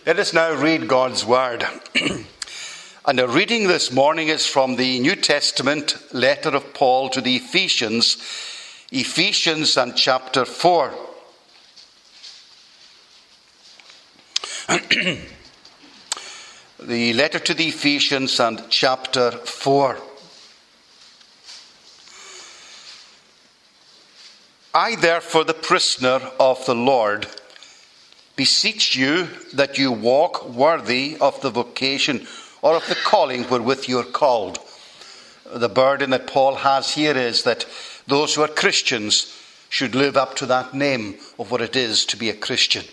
Let us now read God's Word. And the reading this morning is from the New Testament letter of Paul to the Ephesians, and chapter 4. The letter to the Ephesians and chapter 4. I, therefore, the prisoner of the Lord, beseech you that you walk worthy of the vocation or of the calling wherewith you are called. The burden that Paul has here is that those who are Christians should live up to that name of what it is to be a Christian.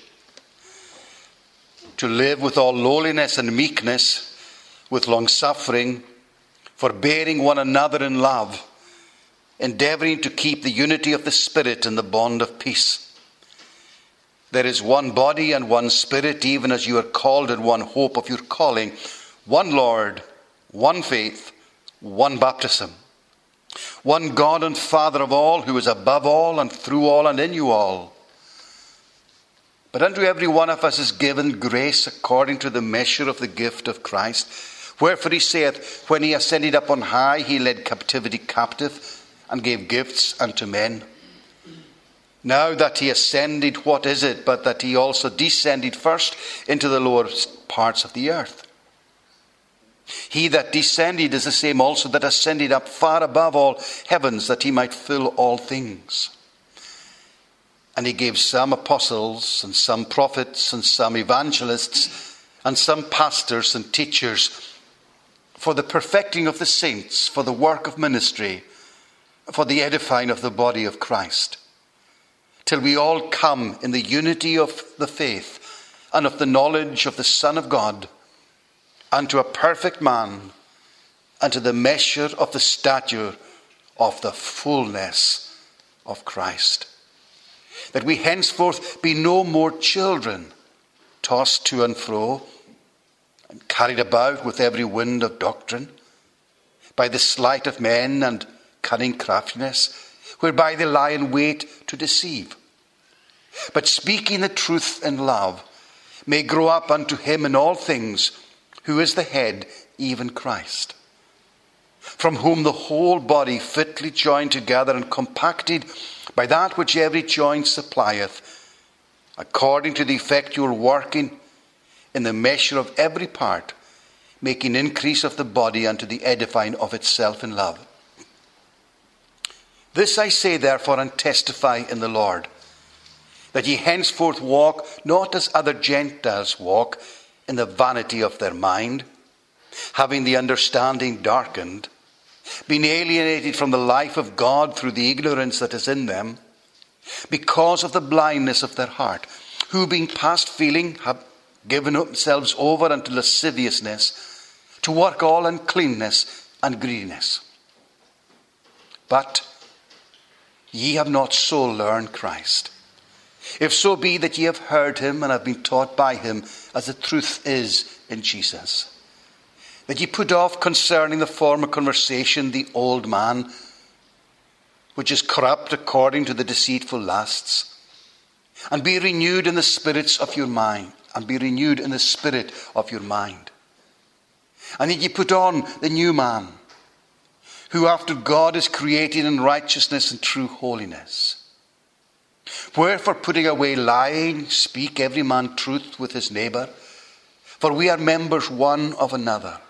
To live with all lowliness and meekness, with long-suffering, forbearing one another in love, endeavouring to keep the unity of the Spirit in the bond of peace. There is one body and one Spirit, even as you are called in one hope of your calling, one Lord, one faith, one baptism, one God and Father of all, who is above all and through all and in you all. But unto every one of us is given grace according to the measure of the gift of Christ. Wherefore he saith, when he ascended up on high, he led captivity captive and gave gifts unto men. Now that he ascended, what is it but that he also descended first into the lower parts of the earth? He that descended is the same also that ascended up far above all heavens, that he might fill all things. And he gave some apostles, and some prophets, and some evangelists, and some pastors and teachers, for the perfecting of the saints, for the work of ministry, for the edifying of the body of Christ, till we all come in the unity of the faith and of the knowledge of the Son of God, unto a perfect man, unto the measure of the stature of the fullness of Christ. That we henceforth be no more children, tossed to and fro, and carried about with every wind of doctrine, by the sleight of men and cunning craftiness, whereby they lie in wait to deceive. But speaking the truth in love, may grow up unto him in all things, who is the head, even Christ, from whom the whole body fitly joined together and compacted by that which every joint supplieth, according to the effectual working in the measure of every part, making increase of the body unto the edifying of itself in love. This I say therefore and testify in the Lord, that ye henceforth walk not as other Gentiles walk, in the vanity of their mind, having the understanding darkened, being alienated from the life of God through the ignorance that is in them, because of the blindness of their heart, who being past feeling have given themselves over unto lasciviousness, to work all uncleanness and greediness. But ye have not so learned Christ, if so be that ye have heard him and have been taught by him, as the truth is in Jesus. That ye put off concerning the former conversation the old man, which is corrupt according to the deceitful lusts, and be renewed in the spirits of your mind, and that ye put on the new man, who after God is created in righteousness and true holiness. Wherefore, putting away lying, speak every man truth with his neighbour, for we are members one of another.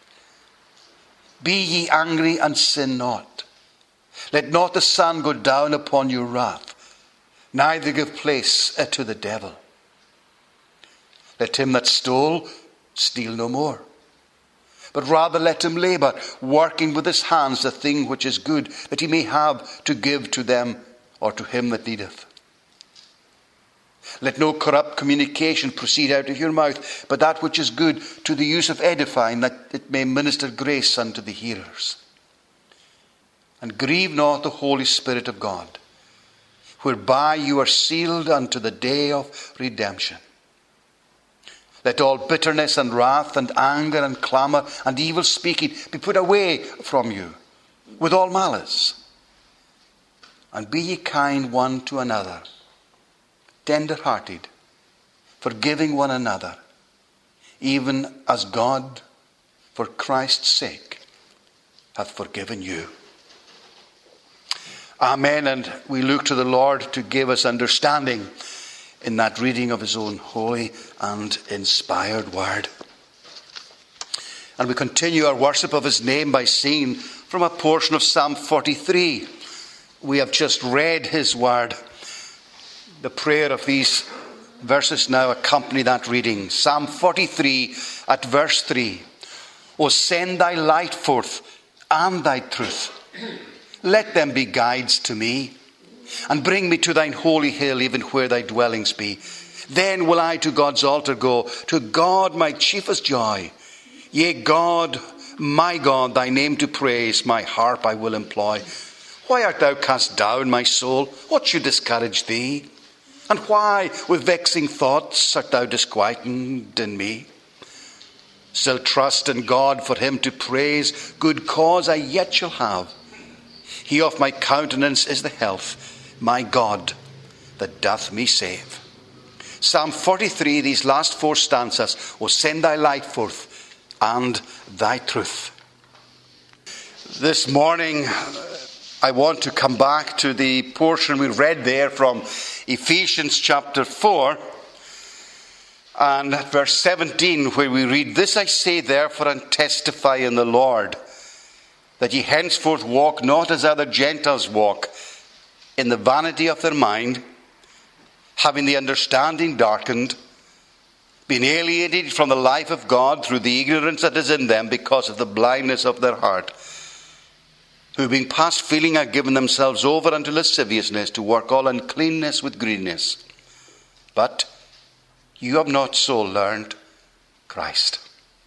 Be ye angry and sin not. Let not the sun go down upon your wrath, neither give place to the devil. Let him that stole steal no more, but rather let him labour, working with his hands the thing which is good, that he may have to give to them or to him that needeth. Let no corrupt communication proceed out of your mouth, but that which is good to the use of edifying, that it may minister grace unto the hearers. And grieve not the Holy Spirit of God, whereby you are sealed unto the day of redemption. Let all bitterness and wrath and anger and clamour and evil speaking be put away from you, with all malice. And be ye kind one to another, tender-hearted, forgiving one another, even as God, for Christ's sake, hath forgiven you. Amen. And we look to the Lord to give us understanding in that reading of his own holy and inspired word. And we continue our worship of his name by singing from a portion of Psalm 43. We have just read his word. The prayer of these verses now accompany that reading. Psalm 43 at verse 3. O send thy light forth and thy truth. Let them be guides to me, and bring me to thine holy hill, even where thy dwellings be. Then will I to God's altar go, to God my chiefest joy. Yea, God, my God, thy name to praise, my harp I will employ. Why art thou cast down, my soul? What should discourage thee? And why, with vexing thoughts, art thou disquieted in me? Still trust in God, for him to praise, good cause I yet shall have. He of my countenance is the health, my God, that doth me save. Psalm 43, these last four stanzas. O send thy light forth and thy truth. This morning, I want to come back to the portion we read there from Ephesians chapter 4 and at verse 17, where we read, This I say therefore and testify in the Lord, that ye henceforth walk not as other Gentiles walk, in the vanity of their mind, having the understanding darkened, being alienated from the life of God through the ignorance that is in them because of the blindness of their heart, who being past feeling are given themselves over unto lasciviousness, to work all uncleanness with greediness. But you have not so learned Christ.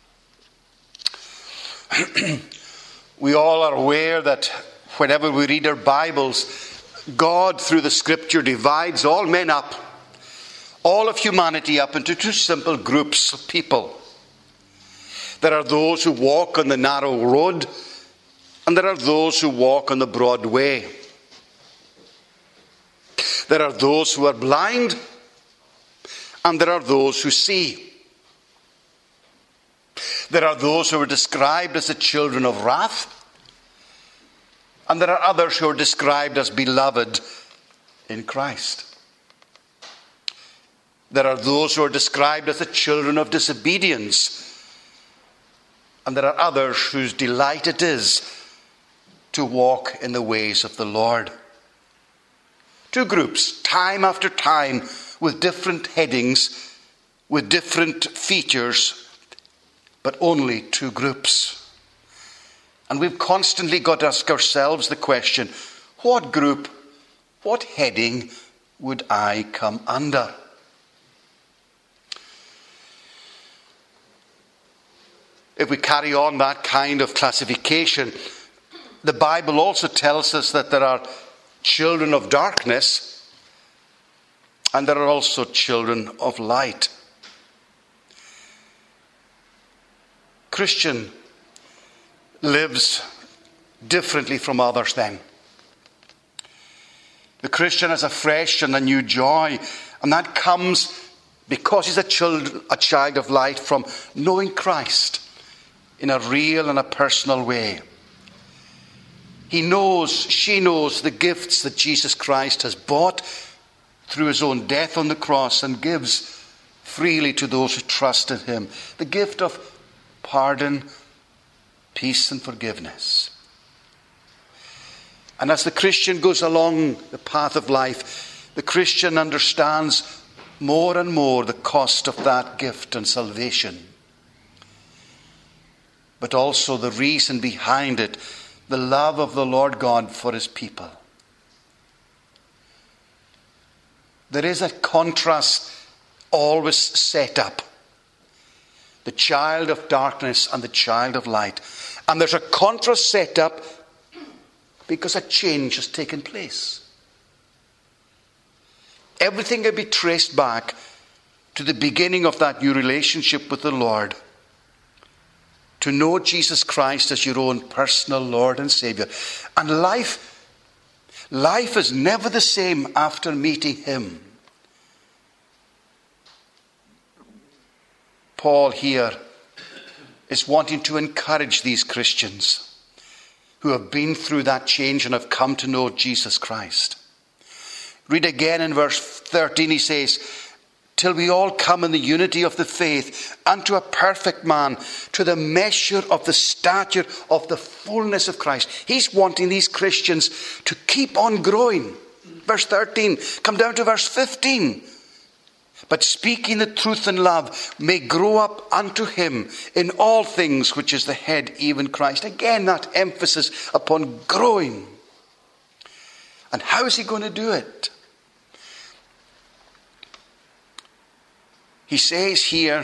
We all are aware that whenever we read our Bibles, God through the scripture divides all men up, all of humanity up into two simple groups of people. There are those who walk on the narrow road, and there are those who walk on the broad way. There are those who are blind, and there are those who see. There are those who are described as the children of wrath, and there are others who are described as beloved in Christ. There are those who are described as the children of disobedience, and there are others whose delight it is to walk in the ways of the Lord. Two groups, time after time, with different headings, with different features, but only two groups. And we've constantly got to ask ourselves the question, what group, what heading would I come under? If we carry on that kind of classification, the Bible also tells us that there are children of darkness and there are also children of light. Christian lives differently from others then. The Christian has a fresh and a new joy, and that comes because he's a child of light from knowing Christ in a real and a personal way. He knows, she knows the gifts that Jesus Christ has bought through his own death on the cross and gives freely to those who trust in him. The gift of pardon, peace and forgiveness. And as the Christian goes along the path of life, the Christian understands more and more the cost of that gift and salvation, but also the reason behind it, the love of the Lord God for his people. There is a contrast always set up. The child of darkness and the child of light. And there's a contrast set up because a change has taken place. Everything can be traced back to the beginning of that new relationship with the Lord. To know Jesus Christ as your own personal Lord and Savior. And life is never the same after meeting him. Paul here is wanting to encourage these Christians who have been through that change and have come to know Jesus Christ. Read again in verse 13, he says, till we all come in the unity of the faith unto a perfect man, to the measure of the stature of the fullness of Christ. He's wanting these Christians to keep on growing. Verse 13, come down to verse 15. But speaking the truth in love may grow up unto him in all things, which is the head, even Christ. Again, that emphasis upon growing. And how is he going to do it? He says here,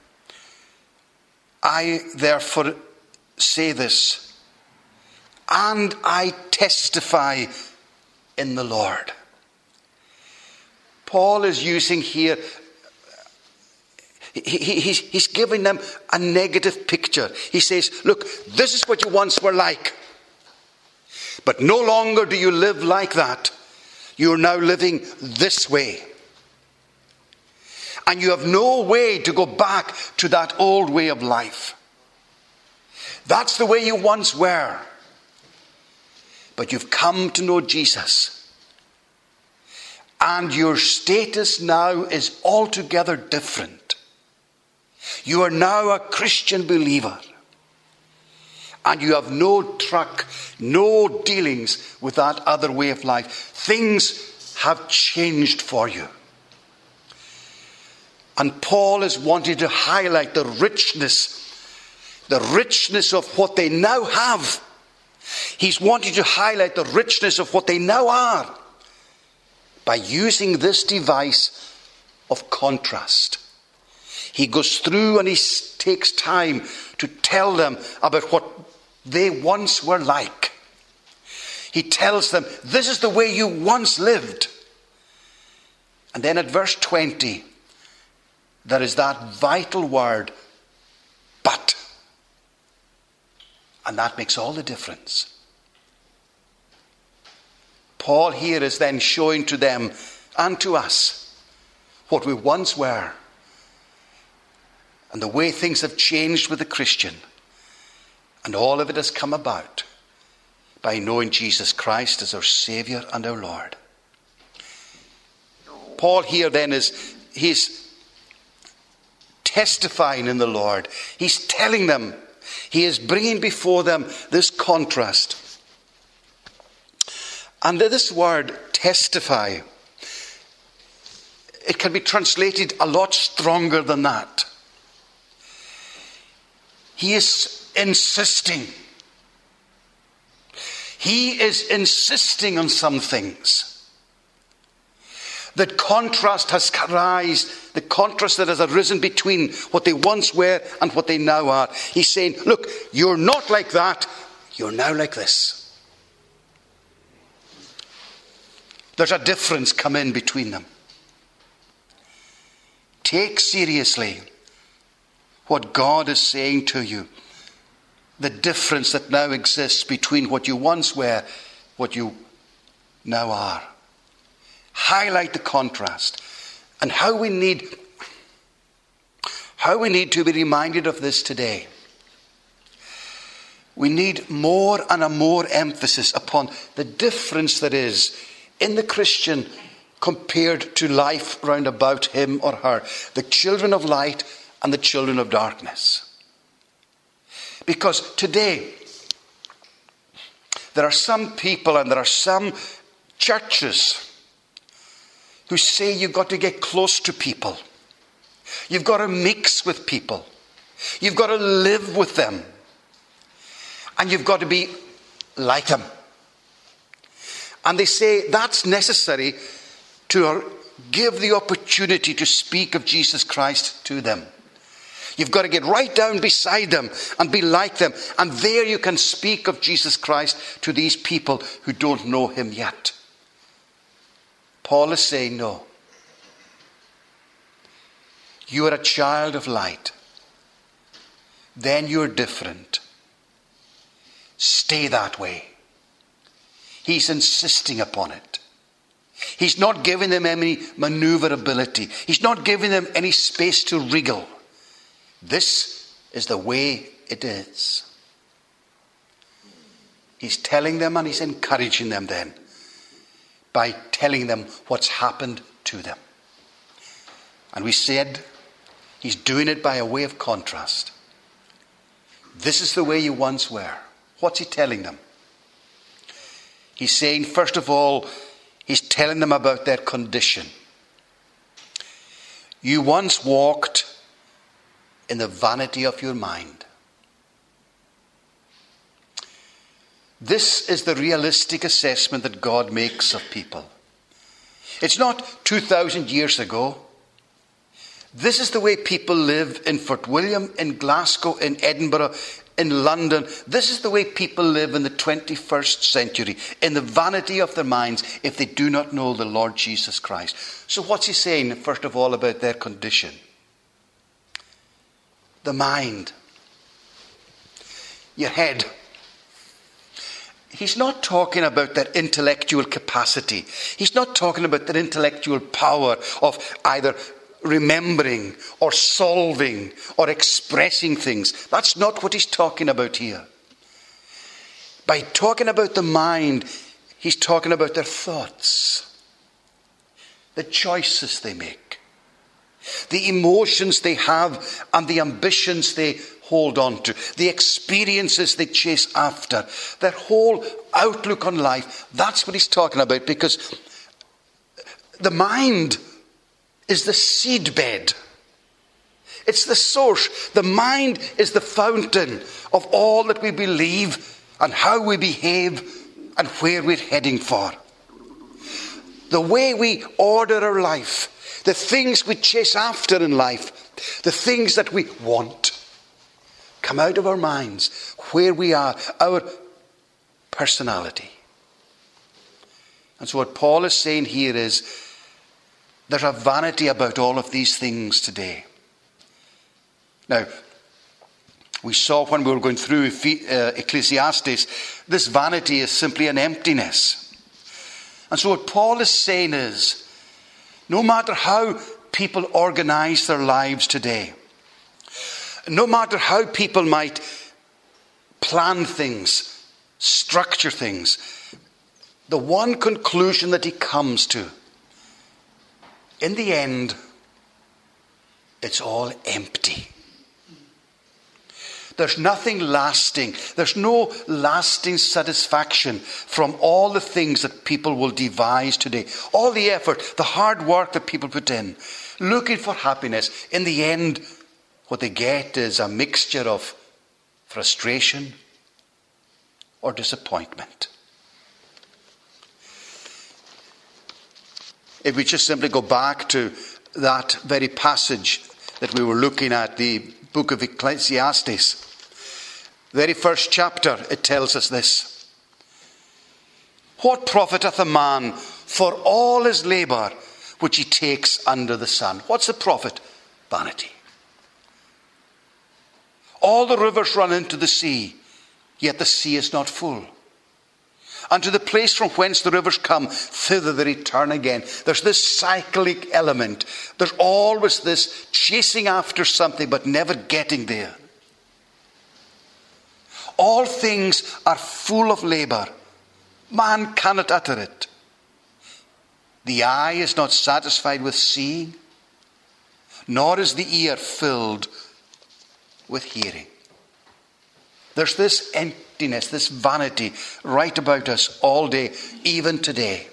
I therefore say this, and I testify in the Lord. Paul is using here, he's giving them a negative picture. He says, look, this is what you once were like. But no longer do you live like that. You are now living this way. And you have no way to go back to that old way of life. That's the way you once were. But you've come to know Jesus. And your status now is altogether different. You are now a Christian believer. And you have no truck, no dealings with that other way of life. Things have changed for you. And Paul is wanting to highlight the richness of what they now have. He's wanting to highlight the richness of what they now are by using this device of contrast. He goes through and he takes time to tell them about what they once were like. He tells them, this is the way you once lived. And then at verse 20, there is that vital word, but. And that makes all the difference. Paul here is then showing to them and to us what we once were and the way things have changed with the Christian. And all of it has come about by knowing Jesus Christ as our Saviour and our Lord. Paul here then he's testifying in the Lord. He's telling them, he is bringing before them this contrast. And this word testify, it can be translated a lot stronger than that. He is insisting. He is insisting on some things. That contrast has arisen, the contrast that has arisen between what they once were and what they now are. He's saying, look, you're not like that, you're now like this. There's a difference come in between them. Take seriously what God is saying to you. The difference that now exists between what you once were, what you now are. Highlight the contrast. And how we need to be reminded of this today. We need more and a more emphasis upon the difference that is in the Christian compared to life round about him or her. The children of light and the children of darkness. Because today, there are some people and there are some churches who say you've got to get close to people. You've got to mix with people. You've got to live with them. And you've got to be like them. And they say that's necessary to give the opportunity to speak of Jesus Christ to them. You've got to get right down beside them and be like them. And there you can speak of Jesus Christ to these people who don't know him yet. Paul is saying, no. You are a child of light. Then you're different. Stay that way. He's insisting upon it. He's not giving them any maneuverability. He's not giving them any space to wriggle. This is the way it is. He's telling them, and he's encouraging them then by telling them what's happened to them. And we said he's doing it by a way of contrast. This is the way you once were. What's he telling them? He's saying, first of all, he's telling them about their condition. You once walked in the vanity of your mind. This is the realistic assessment that God makes of people. It's not 2,000 years ago. This is the way people live in Fort William, in Glasgow, in Edinburgh, in London. This is the way people live in the 21st century, in the vanity of their minds, if they do not know the Lord Jesus Christ. So what's he saying, first of all, about their condition? The mind. Your head. He's not talking about their intellectual capacity. He's not talking about their intellectual power of either remembering or solving or expressing things. That's not what he's talking about here. By talking about the mind, he's talking about their thoughts, the choices they make, the emotions they have and the ambitions they hold on to, the experiences they chase after, their whole outlook on life. That's what he's talking about, because the mind is the seedbed. It's the source. The mind is the fountain of all that we believe and how we behave and where we're heading for. The way we order our life, the things we chase after in life, the things that we want, come out of our minds, where we are, our personality. And so what Paul is saying here is, there's a vanity about all of these things today. Now, we saw when we were going through Ecclesiastes, this vanity is simply an emptiness. And so what Paul is saying is, no matter how people organize their lives today, no matter how people might plan things, structure things, the one conclusion that he comes to, in the end, it's all empty. There's nothing lasting. There's no lasting satisfaction from all the things that people will devise today. All the effort, the hard work that people put in, looking for happiness. In the end, what they get is a mixture of frustration or disappointment. If we just simply go back to that very passage that we were looking at, the book of Ecclesiastes, very first chapter, it tells us this. What profiteth a man for all his labour which he takes under the sun? What's the profit? Vanity. All the rivers run into the sea, yet the sea is not full. And to the place from whence the rivers come, thither they return again. There's this cyclic element. There's always this chasing after something but never getting there. All things are full of labour. Man cannot utter it. The eye is not satisfied with seeing, nor is the ear filled with hearing. There's this emptiness, this vanity right about us all day, even today.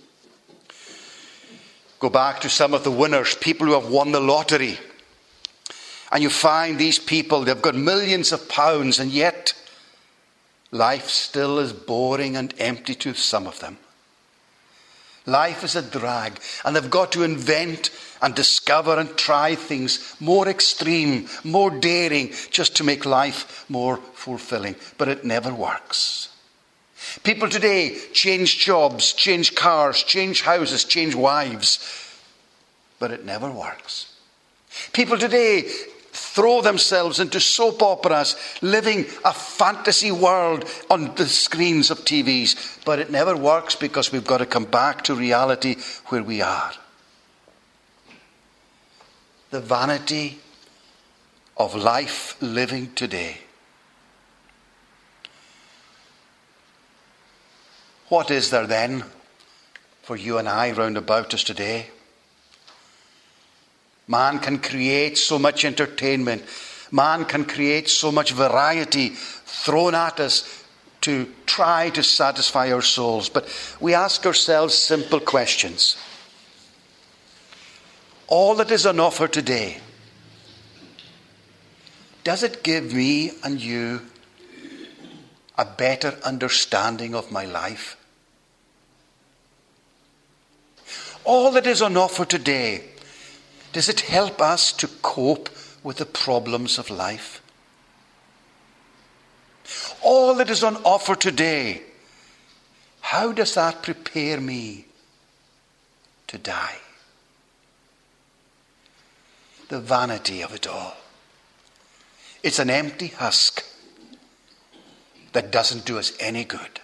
Go back to some of the winners, people who have won the lottery. And you find these people, they've got millions of pounds, and yet life still is boring and empty to some of them. Life is a drag, and they've got to invent and discover and try things more extreme, more daring, just to make life more fulfilling. But it never works. People today change jobs, change cars, change houses, change wives, but it never works. People today throw themselves into soap operas, living a fantasy world on the screens of TVs. But it never works, because we've got to come back to reality where we are. The vanity of life living today. What is there then for you and I round about us today? Man can create so much entertainment. Man can create so much variety thrown at us to try to satisfy our souls. But we ask ourselves simple questions. All that is on offer today, does it give me and you a better understanding of my life? All that is on offer today, does it help us to cope with the problems of life? All that is on offer today, how does that prepare me to die? The vanity of it all. It's an empty husk that doesn't do us any good.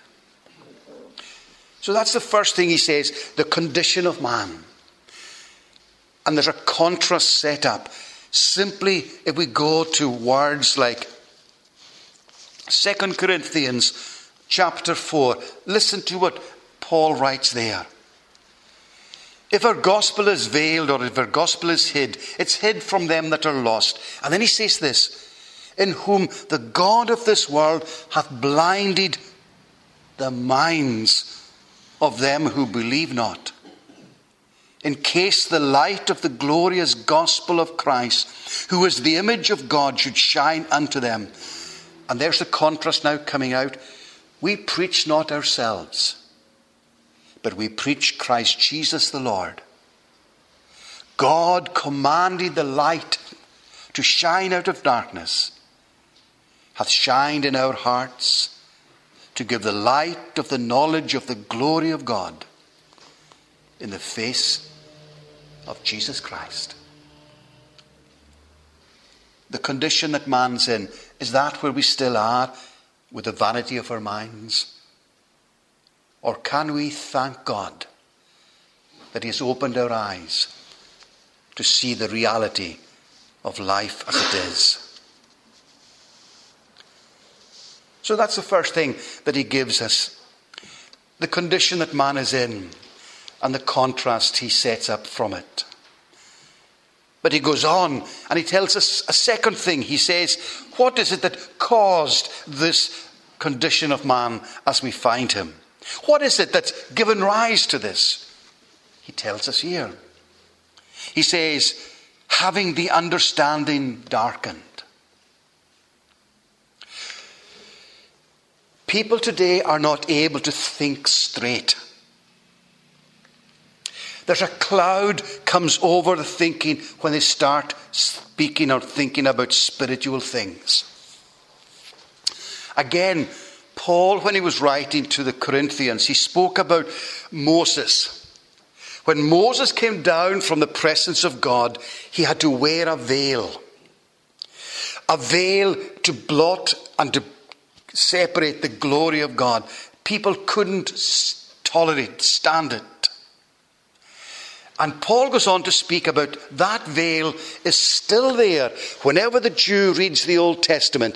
So that's the first thing he says, the condition of man. And there's a contrast set up. Simply, if we go to words like 2 Corinthians chapter 4, listen to what Paul writes there. If our gospel is veiled or if our gospel is hid, it's hid from them that are lost. And then he says this, in whom the God of this world hath blinded the minds of them who believe not, in case the light of the glorious gospel of Christ, who is the image of God, should shine unto them. And there's the contrast now coming out. We preach not ourselves, but we preach Christ Jesus the Lord. God commanded the light to shine out of darkness, hath shined in our hearts, to give the light of the knowledge of the glory of God in the face of Jesus Christ. The condition that man's in, is that where we still are with the vanity of our minds? Or can we thank God that he has opened our eyes to see the reality of life as it is? So that's the first thing that he gives us. The condition that man is in and the contrast he sets up from it. But he goes on and he tells us a second thing. He says, what is it that caused this condition of man as we find him? What is it that's given rise to this? He tells us here. He says, having the understanding darkened. People today are not able to think straight. There's a cloud comes over the thinking when they start speaking or thinking about spiritual things. Again, Paul, when he was writing to the Corinthians, he spoke about Moses. When Moses came down from the presence of God, he had to wear a veil. A veil to blot and to separate the glory of God. People couldn't stand it. And Paul goes on to speak about that veil is still there. Whenever the Jew reads the Old Testament,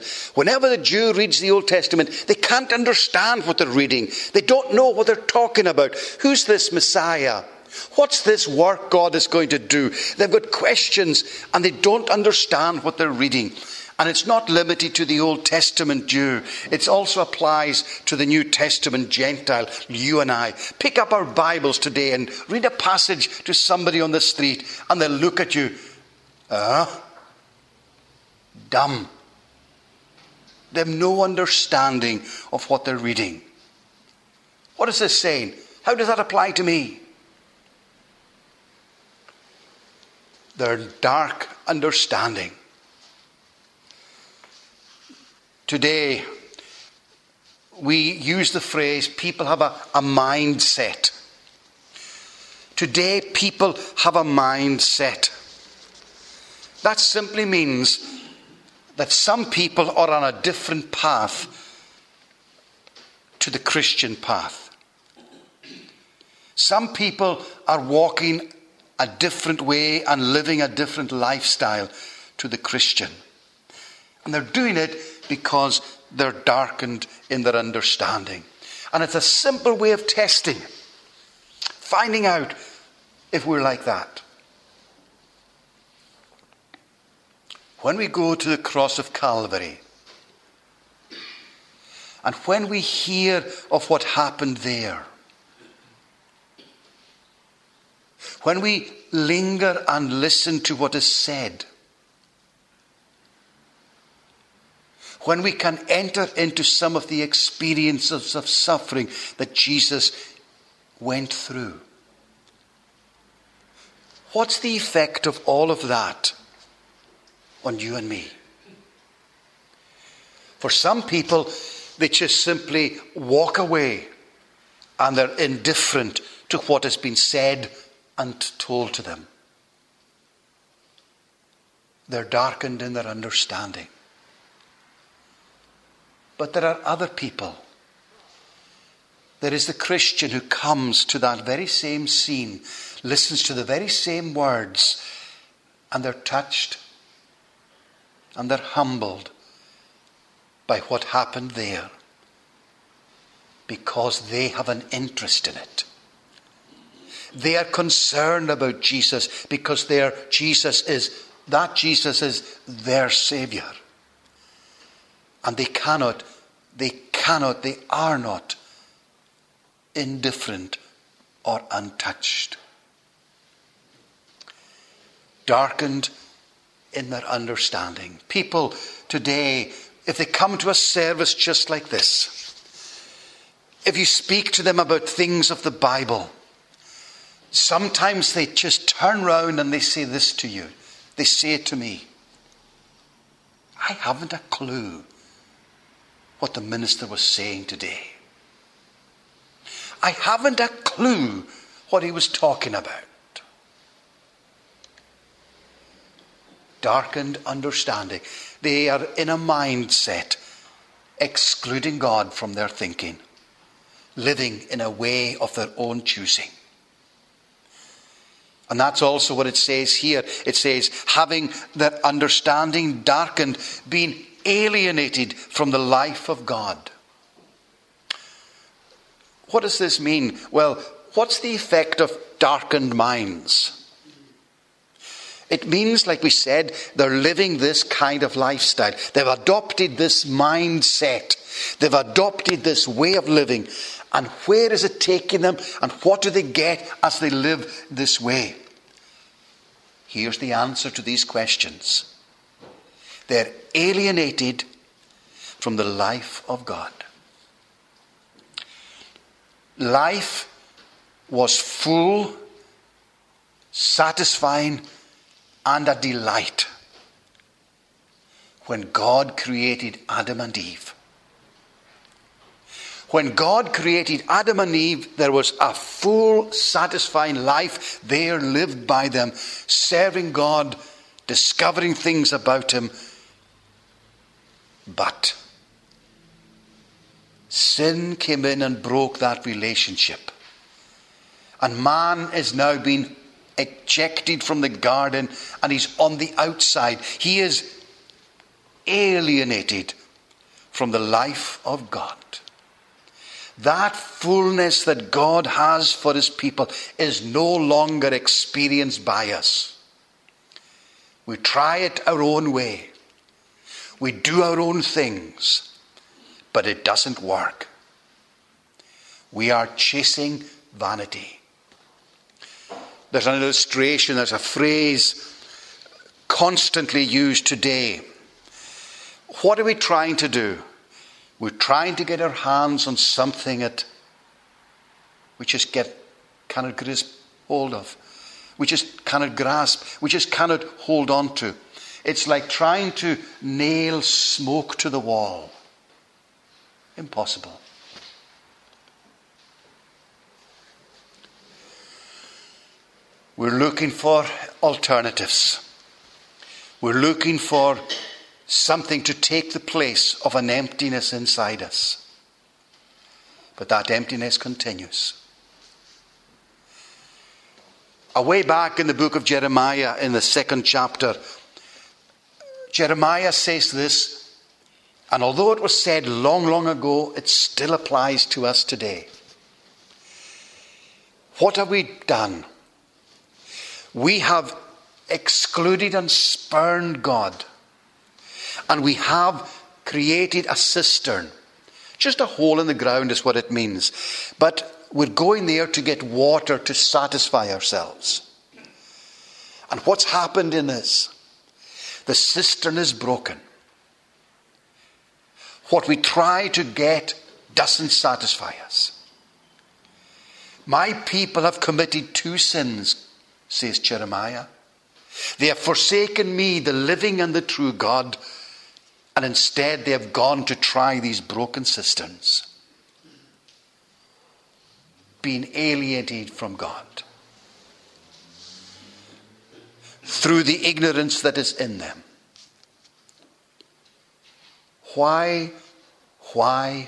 they can't understand what they're reading. They don't know what they're talking about. Who's this Messiah? What's this work God is going to do? They've got questions and they don't understand what they're reading. And it's not limited to the Old Testament Jew. It also applies to the New Testament Gentile, you and I. Pick up our Bibles today and read a passage to somebody on the street and they'll look at you. Dumb. They have no understanding of what they're reading. What is this saying? How does that apply to me? Their dark understanding. Today, we use the phrase, people have a mindset. Today, people have a mindset. That simply means that some people are on a different path to the Christian path. Some people are walking a different way and living a different lifestyle to the Christian. And they're doing it because they're darkened in their understanding. And it's a simple way of testing, finding out if we're like that. When we go to the cross of Calvary, and when we hear of what happened there, when we linger and listen to what is said, when we can enter into some of the experiences of suffering that Jesus went through, what's the effect of all of that on you and me? For some people, they just simply walk away and they're indifferent to what has been said and told to them. They're darkened in their understanding. But there are other people. There is the Christian who comes to that very same scene, listens to the very same words, and they're touched and they're humbled by what happened there, because they have an interest in it. They are concerned about Jesus because Jesus is their Savior. And they are not indifferent or untouched. Darkened in their understanding. People today, if they come to a service just like this, if you speak to them about things of the Bible, sometimes they just turn round and they say this to you. They say it to me. I haven't a clue what the minister was saying today. I haven't a clue what he was talking about. Darkened understanding. They are in a mindset excluding God from their thinking, living in a way of their own choosing. And that's also what it says here. It says, having their understanding darkened, being alienated from the life of God. What does this mean? Well, what's the effect of darkened minds? It means, like we said, they're living this kind of lifestyle. They've adopted this mindset. They've adopted this way of living. And where is it taking them? And what do they get as they live this way? Here's the answer to these questions. They're alienated from the life of God. Life was full, satisfying, and a delight when God created Adam and Eve. When God created Adam and Eve, there was a full, satisfying life there lived by them, serving God, discovering things about Him. But sin came in and broke that relationship. And man is now being ejected from the garden, and he's on the outside. He is alienated from the life of God. That fullness that God has for His people is no longer experienced by us. We try it our own way. We do our own things, but it doesn't work. We are chasing vanity. There's an illustration, there's a phrase constantly used today. What are we trying to do? We're trying to get our hands on something that we just cannot grasp hold of. We just cannot grasp. We just cannot hold on to. It's like trying to nail smoke to the wall. Impossible. We're looking for alternatives. We're looking for something to take the place of an emptiness inside us. But that emptiness continues. Away back in the book of Jeremiah, in the 2nd chapter, Jeremiah says this, and although it was said long, long ago, it still applies to us today. What have we done? We have excluded and spurned God. And we have created a cistern. Just a hole in the ground is what it means. But we're going there to get water to satisfy ourselves. And what's happened in this? The cistern is broken. What we try to get doesn't satisfy us. My people have committed 2 sins, says Jeremiah. They have forsaken me, the living and the true God, and instead they have gone to try these broken cisterns, being alienated from God through the ignorance that is in them. Why? Why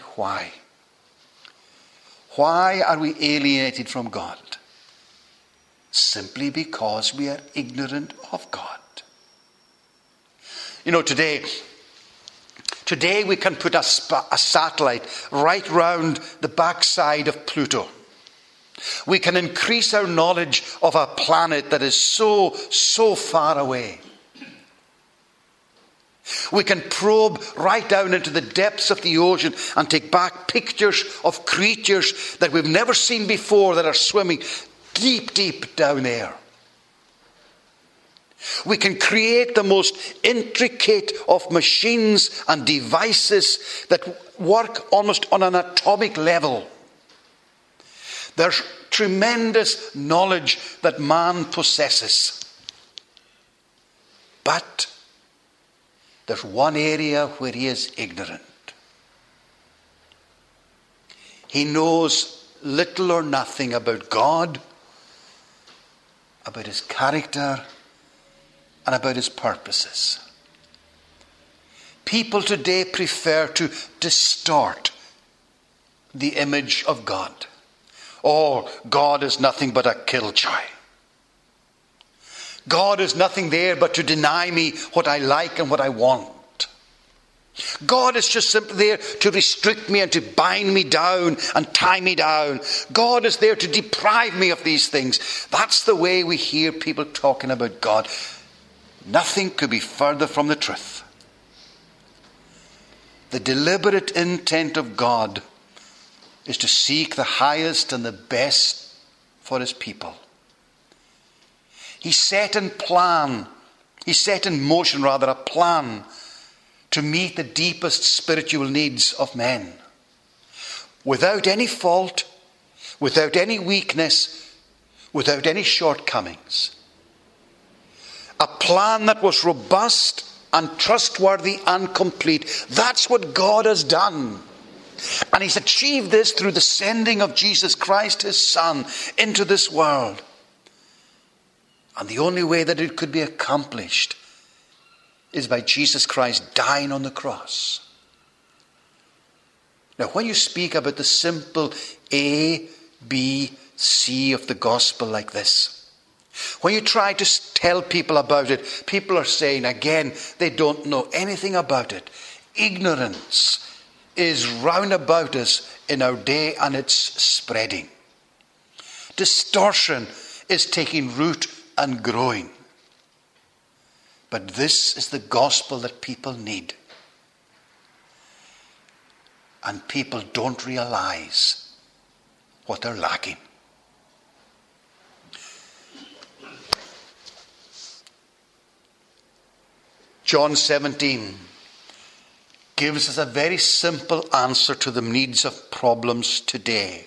are we alienated from God? Simply because we are ignorant of God. You know, today we can put a satellite right round the backside of Pluto. We can increase our knowledge of a planet that is so far away. We can probe right down into the depths of the ocean and take back pictures of creatures that we've never seen before that are swimming deep down there. We can create the most intricate of machines and devices that work almost on an atomic level. There's tremendous knowledge that man possesses. But there's one area where he is ignorant. He knows little or nothing about God, about his character, and about his purposes. People today prefer to distort the image of God. Oh, God is nothing but a killjoy. God is nothing there but to deny me what I like and what I want. God is just simply there to restrict me and to bind me down and tie me down. God is there to deprive me of these things. That's the way we hear people talking about God. Nothing could be further from the truth. The deliberate intent of God is to seek the highest and the best for his people. He set in motion a plan to meet the deepest spiritual needs of men. Without any fault, without any weakness, without any shortcomings. A plan that was robust and trustworthy and complete. That's what God has done. And he's achieved this through the sending of Jesus Christ, his Son, into this world. And the only way that it could be accomplished is by Jesus Christ dying on the cross. Now, when you speak about the simple A, B, C of the gospel like this, when you try to tell people about it, people are saying, again, they don't know anything about it. Ignorance is round about us in our day, and it's spreading. Distortion is taking root and growing. But this is the gospel that people need. And people don't realize what they're lacking. John 17 gives us a very simple answer to the needs of problems today.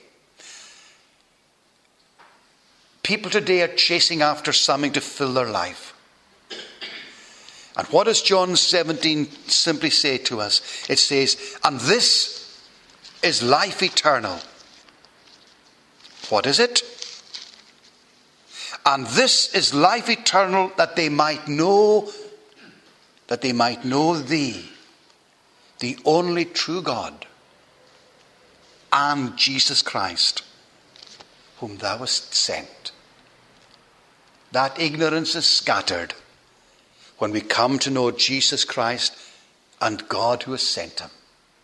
People today are chasing after something to fill their life. And what does John 17 simply say to us? It says, and this is life eternal. What is it? And this is life eternal, that they might know thee, the only true God, and Jesus Christ, whom thou hast sent. That ignorance is scattered when we come to know Jesus Christ and God who has sent him.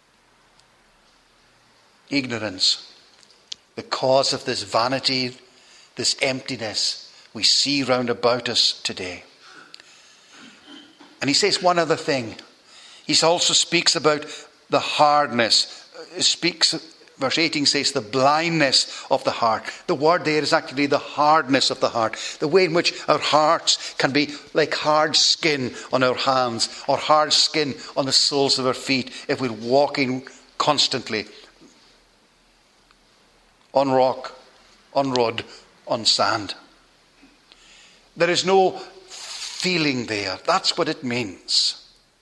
Ignorance, the cause of this vanity, this emptiness we see round about us today. And he says one other thing. He also speaks about the hardness. Verse 18 says the blindness of the heart. The word there is actually the hardness of the heart. The way in which our hearts can be like hard skin on our hands or hard skin on the soles of our feet if we're walking constantly on rock, on road, on sand. There is no feeling there. That's what it means.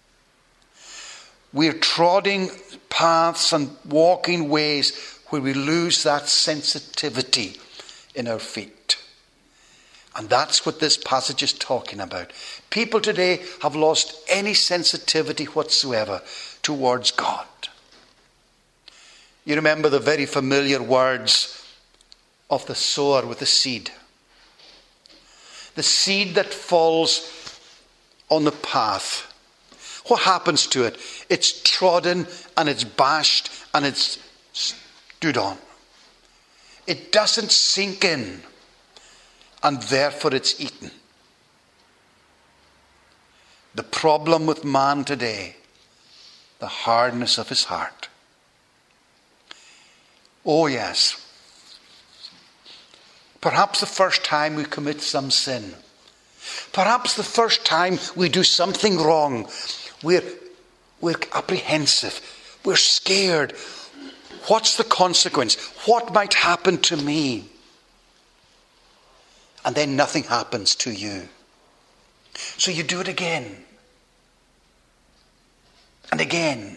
We're trodding paths and walking ways where we lose that sensitivity in our feet. And that's what this passage is talking about. People today have lost any sensitivity whatsoever towards God. You remember the very familiar words of the sower with the seed. The seed that falls on the path. What happens to it? It's trodden and it's bashed and it's stood on. It doesn't sink in, and therefore it's eaten. The problem with man today, the hardness of his heart. Oh yes. Perhaps the first time we commit some sin. Perhaps the first time we do something wrong. We're apprehensive. We're scared. What's the consequence? What might happen to me? And then nothing happens to you. So you do it again. And again.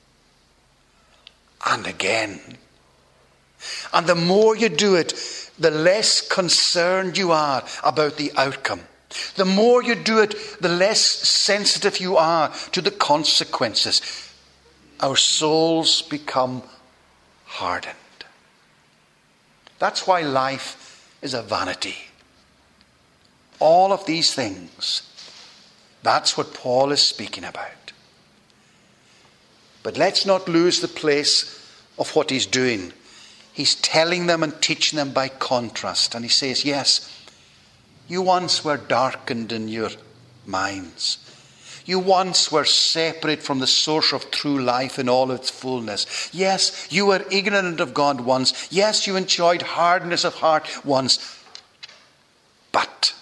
And again. And the more you do it, the less concerned you are about the outcome. The more you do it, the less sensitive you are to the consequences. Our souls become hardened. That's why life is a vanity. All of these things, that's what Paul is speaking about. But let's not lose the place of what he's doing. He's telling them and teaching them by contrast. And he says, yes, you once were darkened in your minds. You once were separate from the source of true life in all its fullness. Yes, you were ignorant of God once. Yes, you enjoyed hardness of heart once. But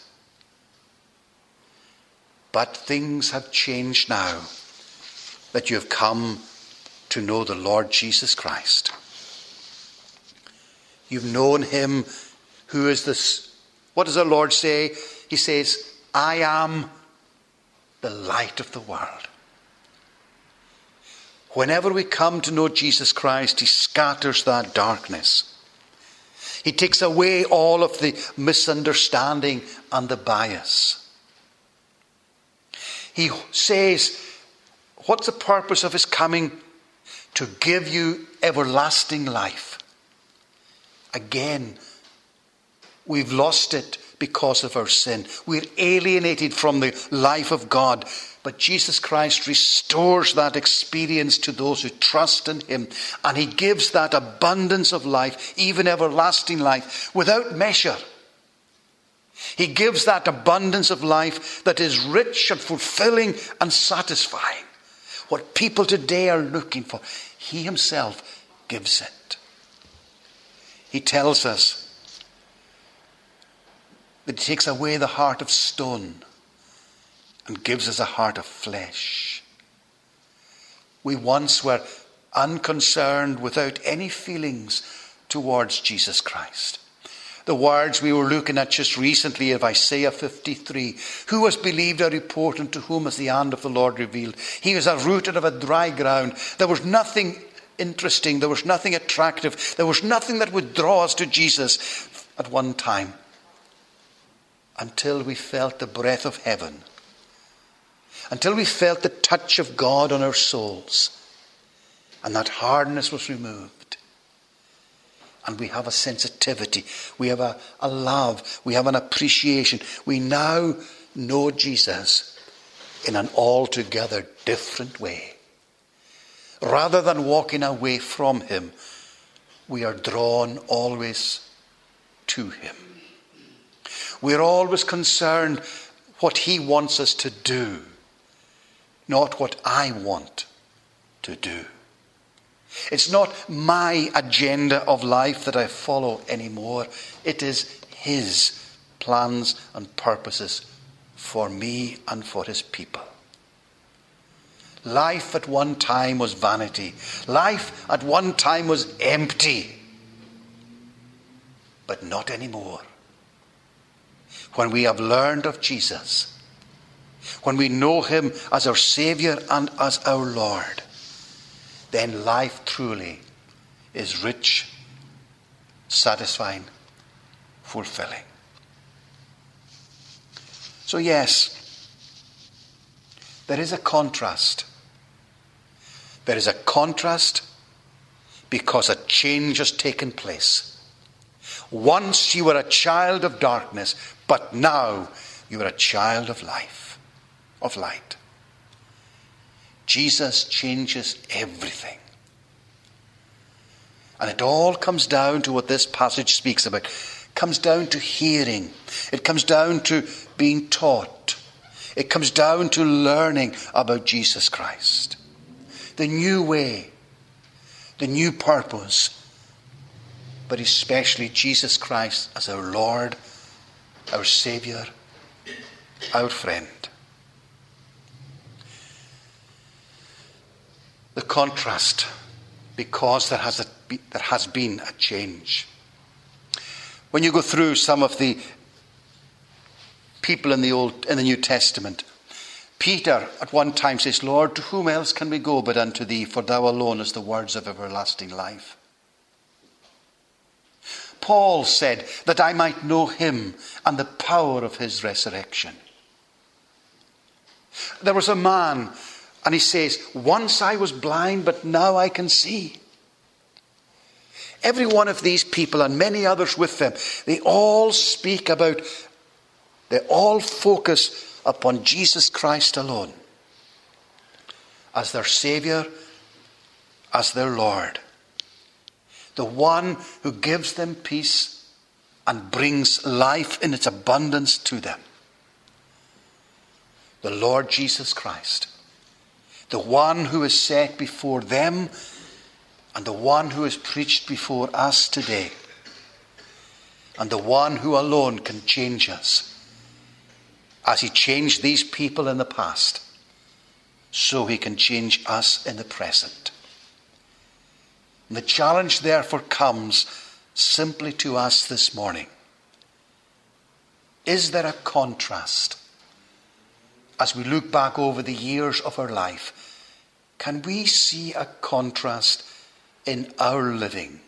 things have changed now that you have come to know the Lord Jesus Christ. You've known him who is this. What does our Lord say? He says, I am the light of the world. Whenever we come to know Jesus Christ, he scatters that darkness. He takes away all of the misunderstanding and the bias. He says, what's the purpose of his coming? To give you everlasting life. Again, we've lost it because of our sin. We're alienated from the life of God. But Jesus Christ restores that experience to those who trust in him. And he gives that abundance of life, even everlasting life, without measure. He gives that abundance of life that is rich and fulfilling and satisfying. What people today are looking for, he himself gives it. He tells us that he takes away the heart of stone and gives us a heart of flesh. We once were unconcerned, without any feelings towards Jesus Christ. The words we were looking at just recently of Isaiah 53. Who has believed our report, and to whom has the hand of the Lord revealed? He was rooted of a dry ground. There was nothing interesting. There was nothing attractive. There was nothing that would draw us to Jesus at one time. Until we felt the breath of heaven. Until we felt the touch of God on our souls. And that hardness was removed. And we have a sensitivity. We have a love. We have an appreciation. We now know Jesus in an altogether different way. Rather than walking away from him, we are drawn always to him. We're always concerned what he wants us to do, not what I want to do. It's not my agenda of life that I follow anymore. It is his plans and purposes for me and for his people. Life at one time was vanity. Life at one time was empty. But not anymore. When we have learned of Jesus, when we know him as our Saviour and as our Lord, then life truly is rich, satisfying, fulfilling. So yes, there is a contrast. There is a contrast because a change has taken place. Once you were a child of darkness, but now you are a child of life, of light. Jesus changes everything. And it all comes down to what this passage speaks about. It comes down to hearing. It comes down to being taught. It comes down to learning about Jesus Christ. The new way, the new purpose, but especially Jesus Christ as our Lord, our Saviour, our friend. The contrast, because there has been a change. When you go through some of the people in the New Testament, Peter at one time says, Lord, to whom else can we go but unto thee? For thou alone is the words of everlasting life. Paul said, that I might know him and the power of his resurrection. There was a man, and he says, once I was blind, but now I can see. Every one of these people and many others with them, they all focus upon Jesus Christ alone as their Saviour, as their Lord. The one who gives them peace and brings life in its abundance to them. The Lord Jesus Christ. The one who is set before them and the one who is preached before us today. And the one who alone can change us. As he changed these people in the past, so he can change us in the present. And the challenge therefore comes simply to us this morning. Is there a contrast? As we look back over the years of our life, can we see a contrast in our living?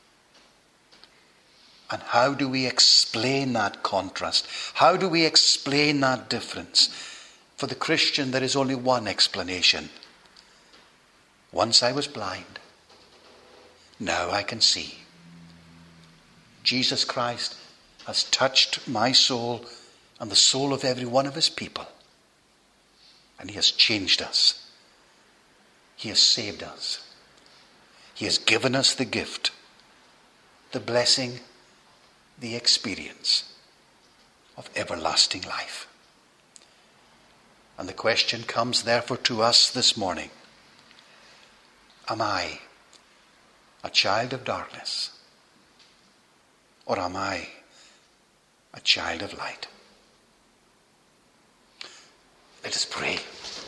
And how do we explain that contrast? How do we explain that difference? For the Christian, there is only one explanation. Once I was blind, now I can see. Jesus Christ has touched my soul and the soul of every one of his people. And he has changed us. He has saved us. He has given us the gift, the blessing, the experience of everlasting life. And the question comes therefore to us this morning. Am I a child of darkness? Or am I a child of light? Let us pray.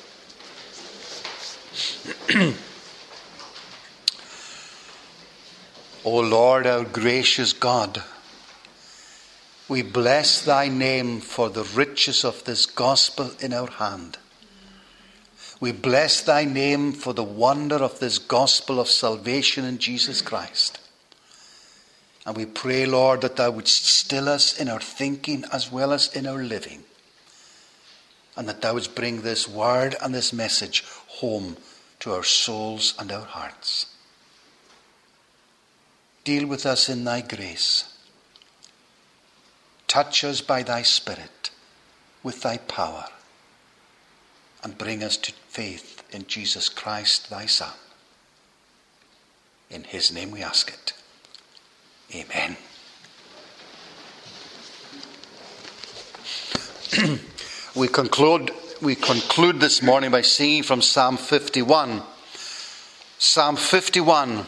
O Lord, our gracious God, we bless thy name for the riches of this gospel in our hand. We bless thy name for the wonder of this gospel of salvation in Jesus Christ. And we pray, Lord, that thou wouldst still us in our thinking as well as in our living. And that thou wouldst bring this word and this message home to our souls and our hearts. Deal with us in thy grace. Touch us by thy Spirit with thy power. and bring us to faith in Jesus Christ, thy Son. In his name we ask it. Amen. We conclude this morning by singing from Psalm 51. Psalm 51.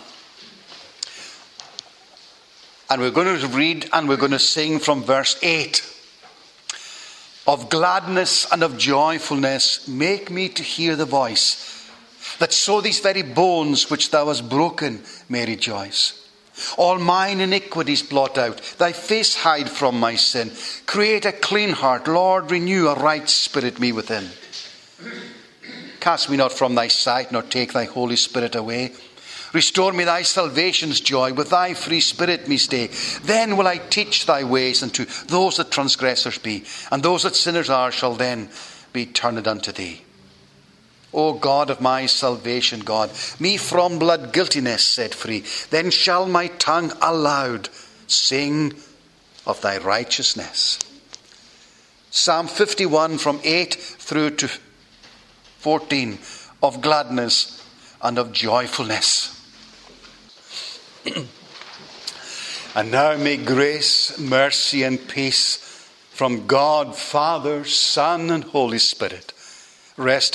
And we're going to read and we're going to sing from verse 8. Of gladness and of joyfulness, make me to hear the voice, that so these very bones which thou hast broken may rejoice. All mine iniquities blot out, thy face hide from my sin. Create a clean heart, Lord, renew a right spirit me within. Cast me not from thy sight, nor take thy Holy Spirit away. Restore me thy salvation's joy, with thy free spirit me stay. Then will I teach thy ways unto those that transgressors be, and those that sinners are shall then be turned unto thee. O God of my salvation, God, me from blood guiltiness set free. Then shall my tongue aloud sing of thy righteousness. Psalm 51 from 8 through to 14, of gladness and of joyfulness. And now may grace, mercy, and peace from God, Father, Son, and Holy Spirit rest